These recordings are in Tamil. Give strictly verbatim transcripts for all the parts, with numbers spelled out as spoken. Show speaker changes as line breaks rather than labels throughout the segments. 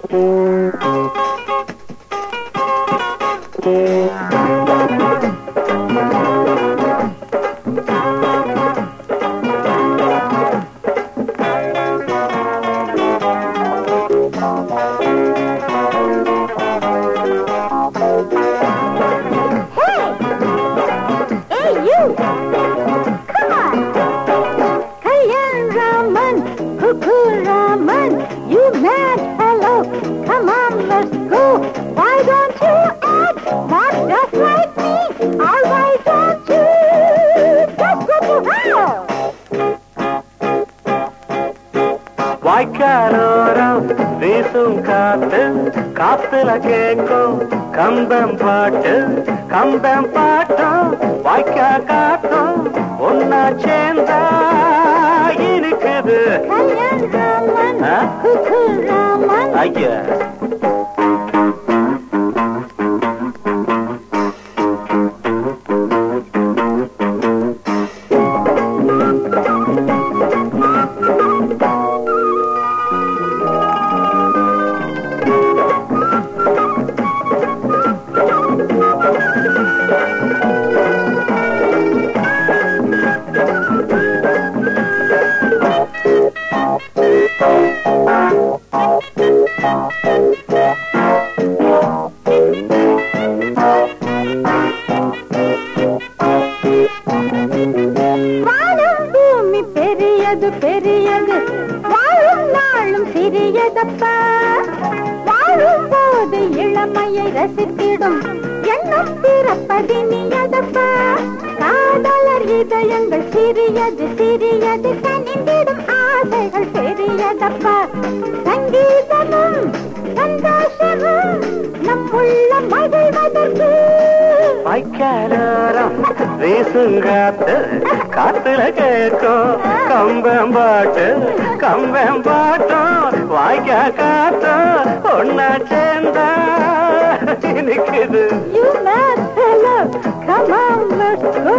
வாய்க்காலோரம் வீசும் காத்து காத்துல கேட்கும் கம்பம் பாட்டு கம்பம் பாட்டும் வாய்க்கா காத்தும் ஒன்னா சேர்ந்தா இருக்குது ஐயா பெரியது வாழும் நாளும் சிறியதப்பா வாழும் போது இளமையை ரசித்திடும் எண்ணம் பிறப்பதினியதப்பா காதலர் இதயங்கள் சிறியது சிறியது கனிந்திடும் ஆசைகள் பெரியதப்பா சங்கீதமும் சந்தோஷமும் நம் உள்ள மகிழ்வதற்கு வாய்க்காலோரம் வீசுங்காத்து காத்துல கேட்கும் கம்பம் பாட்டு கம்பம் பாட்டும் வாய்க்கா காத்தும் ஒன்னா சேர்ந்தா இருக்குது. You mad fellow, come on, let's go.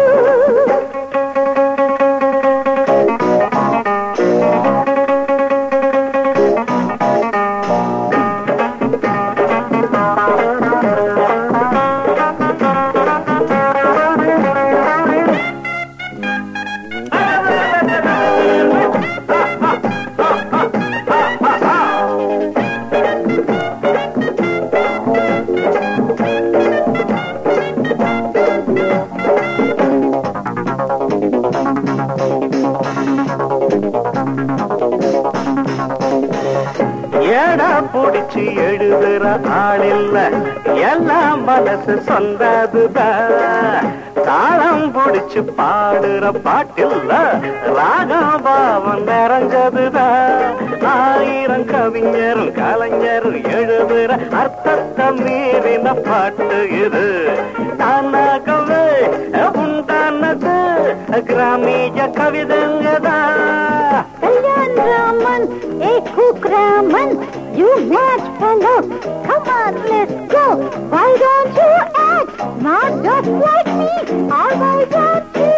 ஏடா புடிச்சு எழுதுற ஆளில்ல எல்லாம் மனசு சொந்ததுதான் தாளம் புடிச்சு பாடுற பாட்டில்ல ராகம் பாவம் நிறைஞ்சதுதான் ஆயிரம் கவிஞரும் கலைஞரும் எழுதுற அர்த்தத்தை மீறின பாட்டு இது தானாகவே உண்டானது கிராமிய கவிதைங்கதான். Raman, hey Cook Raman, you mad fellow, come on, let's go. Why don't you act not just like me, or why don't you?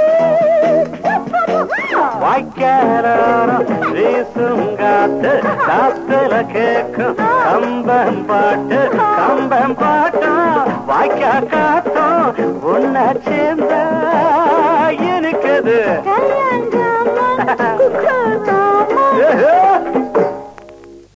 வாய்க்காலோரம் வீசுங்காத்து காத்துல கேட்கும் கம்பம் பாட்டு கம்பம் பாட்டும் வாய்க்கா காத்தும் ஒன்னா சேர்ந்த